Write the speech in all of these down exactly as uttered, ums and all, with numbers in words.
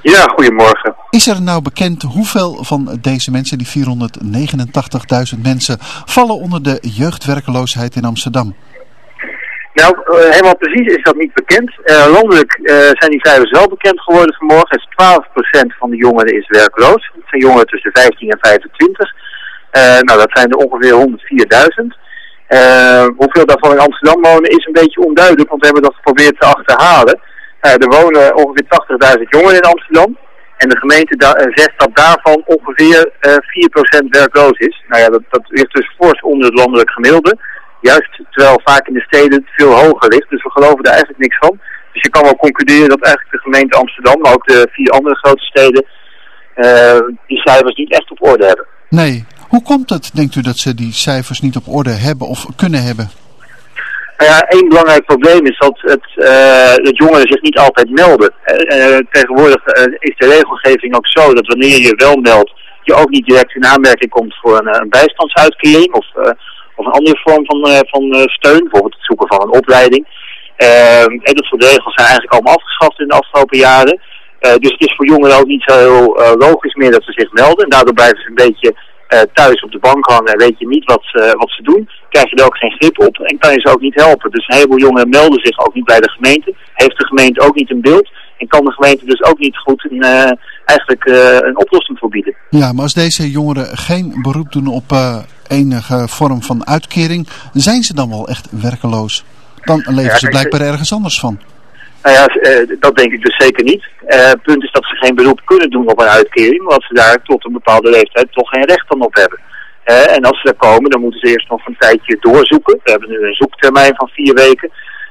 Ja, goedemorgen. Is er nou bekend hoeveel van deze mensen, die vierhonderdnegenentachtigduizend mensen, vallen onder de jeugdwerkeloosheid in Amsterdam? Nou, uh, helemaal precies is dat niet bekend. Uh, landelijk uh, zijn die cijfers wel bekend geworden vanmorgen. Dus twaalf procent van de jongeren is werkloos. Het zijn jongeren tussen vijftien en vijfentwintig. Uh, nou, dat zijn er ongeveer honderdvierduizend. Uh, hoeveel daarvan in Amsterdam wonen is een beetje onduidelijk, want we hebben dat geprobeerd te achterhalen. Uh, er wonen ongeveer tachtigduizend jongeren in Amsterdam. En de gemeente da- uh, zegt dat daarvan ongeveer uh, vier procent werkloos is. Nou ja, dat, dat ligt dus fors onder het landelijk gemiddelde. Juist terwijl vaak in de steden het veel hoger ligt. Dus we geloven daar eigenlijk niks van. Dus je kan wel concluderen dat eigenlijk de gemeente Amsterdam, maar ook de vier andere grote steden, uh, die cijfers niet echt op orde hebben. Nee. Hoe komt het, denkt u, dat ze die cijfers niet op orde hebben of kunnen hebben? Nou ja, één belangrijk probleem is dat, het, uh, dat jongeren zich niet altijd melden. Uh, tegenwoordig uh, is de regelgeving ook zo dat wanneer je wel meldt, je ook niet direct in aanmerking komt voor een, een bijstandsuitkering of, uh, of een andere vorm van, uh, van uh, steun, bijvoorbeeld het zoeken van een opleiding. Uh, en dat soort regels zijn eigenlijk allemaal afgeschaft in de afgelopen jaren. Uh, dus het is voor jongeren ook niet zo heel uh, logisch meer dat ze zich melden. En daardoor blijven ze een beetje Uh, thuis op de bank hangen, weet je niet wat, uh, wat ze doen, krijg je er ook geen grip op en kan je ze ook niet helpen. Dus een heleboel jongeren melden zich ook niet bij de gemeente, heeft de gemeente ook niet een beeld en kan de gemeente dus ook niet goed een, uh, eigenlijk uh, een oplossing voor bieden. Ja, maar als deze jongeren geen beroep doen op uh, enige vorm van uitkering, zijn ze dan wel echt werkeloos? Dan leven ja, ze blijkbaar ergens anders van. Nou ja, uh, dat denk ik dus zeker niet. Het uh, punt is dat ze geen beroep kunnen doen op een uitkering, omdat ze daar tot een bepaalde leeftijd toch geen recht dan op hebben. Uh, en als ze daar komen, dan moeten ze eerst nog een tijdje doorzoeken. We hebben nu een zoektermijn van vier weken.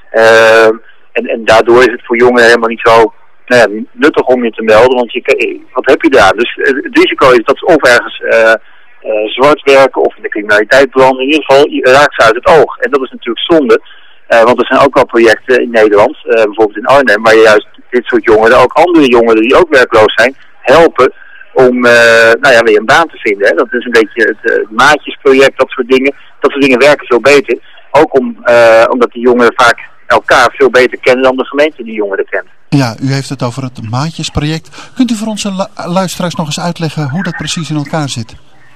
Uh, en, en daardoor is het voor jongeren helemaal niet zo nou ja, nuttig om je te melden, want je, wat heb je daar? Dus uh, het risico is dat ze of ergens uh, uh, zwart werken of in de criminaliteit belanden. In ieder geval raakt ze uit het oog. En dat is natuurlijk zonde. Uh, want er zijn ook al projecten in Nederland, uh, bijvoorbeeld in Arnhem, waar je juist dit soort jongeren, ook andere jongeren die ook werkloos zijn, helpen om uh, nou ja, weer een baan te vinden. Hè. Dat is een beetje het uh, maatjesproject, dat soort dingen. Dat soort dingen werken veel beter. Ook om, uh, omdat die jongeren vaak elkaar veel beter kennen dan de gemeente die jongeren kent. Ja, u heeft het over het maatjesproject. Kunt u voor onze lu- luisteraars nog eens uitleggen hoe dat precies in elkaar zit?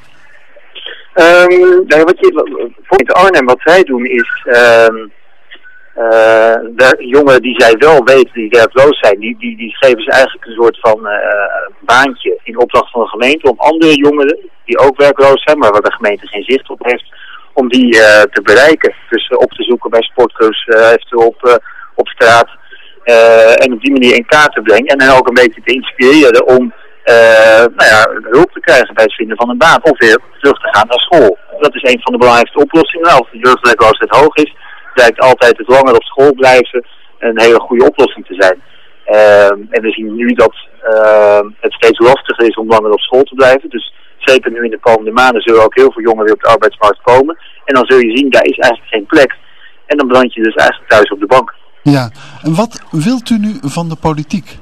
Um, nou, wat je, voor in Arnhem wat zij doen is, Um, Uh, de jongeren die zij wel weten die werkloos zijn, die, die, die geven ze eigenlijk een soort van uh, baantje in opdracht van de gemeente om andere jongeren die ook werkloos zijn, maar waar de gemeente geen zicht op heeft, om die uh, te bereiken. Dus uh, op te zoeken bij sportclubs, uh, eventueel op, uh, op straat uh, en op die manier in kaart te brengen en hen ook een beetje te inspireren om uh, nou ja, hulp te krijgen bij het vinden van een baan of weer terug te gaan naar school. Dat is een van de belangrijkste oplossingen. Als de jeugdwerkloosheid hoog is, blijkt altijd het langer op school blijven een hele goede oplossing te zijn. Uh, en we zien nu dat uh, het steeds lastiger is om langer op school te blijven. Dus zeker nu in de komende maanden zullen ook heel veel jongeren weer op de arbeidsmarkt komen. En dan zul je zien, daar is eigenlijk geen plek. En dan beland je dus eigenlijk thuis op de bank. Ja, en wat wilt u nu van de politiek?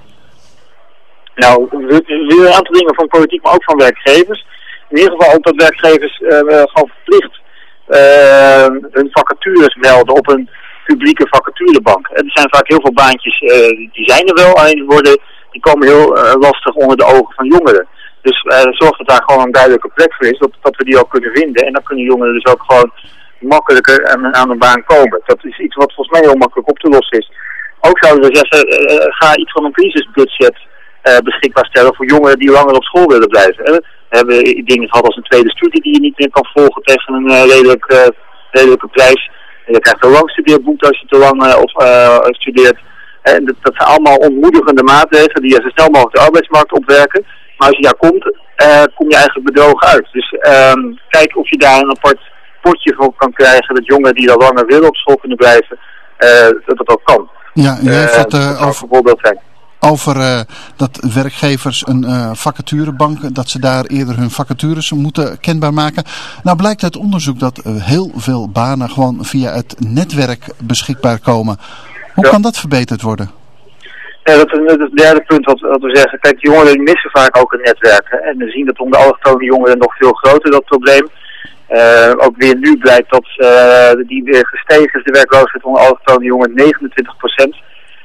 Nou, we willen een aantal dingen van politiek, maar ook van werkgevers. In ieder geval ook dat werkgevers uh, gewoon verplicht Uh, hun vacatures melden op een publieke vacaturebank. Er zijn vaak heel veel baantjes, uh, die zijn er wel, alleen die, worden, die komen heel uh, lastig onder de ogen van jongeren. Dus uh, zorg dat daar gewoon een duidelijke plek voor is, dat, dat we die ook kunnen vinden. En dan kunnen jongeren dus ook gewoon makkelijker aan, aan een baan komen. Dat is iets wat volgens mij heel makkelijk op te lossen is. Ook zouden we zeggen, uh, ga iets van een crisisbudget uh, beschikbaar stellen voor jongeren die langer op school willen blijven. Uh, We hebben dingen gehad als een tweede studie die je niet meer kan volgen tegen een uh, redelijk, uh, redelijke prijs. En je krijgt een lang studeerboete als je te lang uh, of, uh, studeert. En dat, dat zijn allemaal ontmoedigende maatregelen die je zo snel mogelijk de arbeidsmarkt opwerken. Maar als je daar komt, uh, kom je eigenlijk bedrogen uit. Dus um, kijk of je daar een apart potje voor kan krijgen. Dat jongeren die daar langer willen op school kunnen blijven, uh, dat dat ook kan. Ja, u heeft dat, uh, dat zou een voorbeeld zijn. Over uh, dat werkgevers een uh, vacaturebank, dat ze daar eerder hun vacatures moeten kenbaar maken. Nou blijkt uit onderzoek dat uh, heel veel banen gewoon via het netwerk beschikbaar komen. Hoe ja. kan dat verbeterd worden? Ja, dat is het derde punt wat, wat we zeggen. Kijk, de jongeren missen vaak ook een netwerk. Hè? En we zien dat onder allochtone jongeren nog veel groter dat probleem. Uh, ook weer nu blijkt dat uh, die weer gestegen is, de werkloosheid onder allochtone jongeren negenentwintig procent.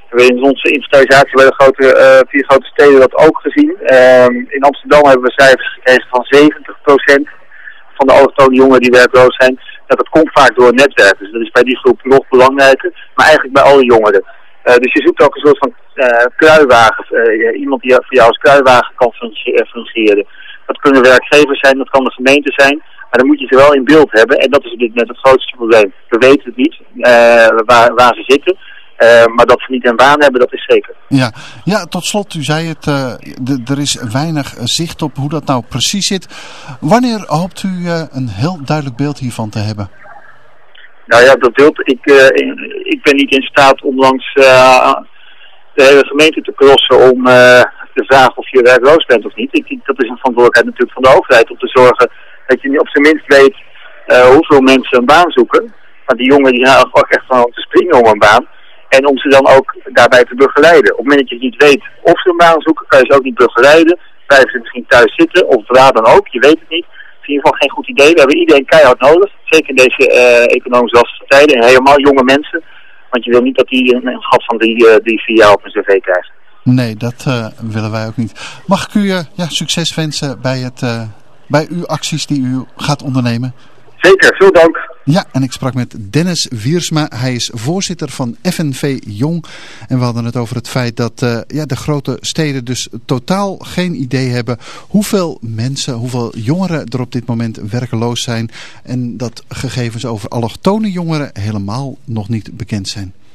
We hebben in onze inventarisatie bij de grote, uh, vier grote steden dat ook gezien. Uh, in Amsterdam hebben we cijfers gekregen van zeventig procent van de allochtone jongeren die werkloos zijn. Ja, dat komt vaak door een netwerk, dus dat is bij die groep nog belangrijker, maar eigenlijk bij alle jongeren. Uh, dus je zoekt ook een soort van uh, kruiwagen, uh, iemand die voor jou als kruiwagen kan fungeren. Dat kunnen werkgevers zijn, dat kan de gemeente zijn, maar dan moet je ze wel in beeld hebben en dat is op dit moment het grootste probleem. We weten het niet, uh, waar, waar ze zitten. Uh, maar dat ze niet een baan hebben, dat is zeker. Ja, ja, tot slot, u zei het, uh, d- er is weinig zicht op hoe dat nou precies zit. Wanneer hoopt u uh, een heel duidelijk beeld hiervan te hebben? Nou ja, dat beeld, ik, uh, ik ben niet in staat om langs uh, de hele gemeente te crossen om uh, te vragen of je werkloos bent of niet. Ik, dat is een verantwoordelijkheid natuurlijk van de overheid om te zorgen dat je op zijn minst weet uh, hoeveel mensen een baan zoeken. Want die jongen die gaan ook echt van te springen om een baan. En om ze dan ook daarbij te begeleiden. Op het moment dat je niet weet of ze een baan zoeken, kan je ze ook niet begeleiden. Blijven ze misschien thuis zitten, of waar dan ook, je weet het niet. Het is in ieder geval geen goed idee. We hebben iedereen keihard nodig. Zeker in deze uh, economisch lastige tijden. En helemaal jonge mensen. Want je wil niet dat die een, een gat van drie, uh, drie, vier jaar op een cv krijgen. Nee, dat uh, willen wij ook niet. Mag ik u uh, ja, succes wensen bij, het, uh, bij uw acties die u gaat ondernemen? Zeker, veel dank. Ja, en ik sprak met Dennis Wiersma. Hij is voorzitter van F N V Jong. En we hadden het over het feit dat uh, ja, de grote steden dus totaal geen idee hebben hoeveel mensen, hoeveel jongeren er op dit moment werkeloos zijn. En dat gegevens over allochtone jongeren helemaal nog niet bekend zijn.